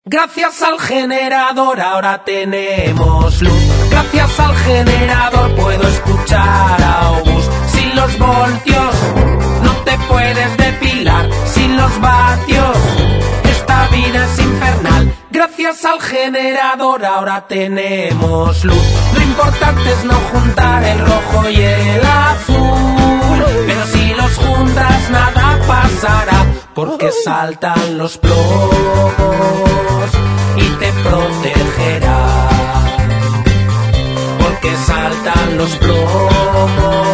Gracias al generador ahora tenemos luz. Gracias al generador puedo escuchar a Obús. Sin los voltios no te puedes depilar. Sin los vatios esta vida es infernal. Gracias al generador ahora tenemos luz. Lo importante es no juntar el rojo y el azul, pero si los juntas nada pasará, porque saltan los plomos y te protegerá. Porque saltan los plomos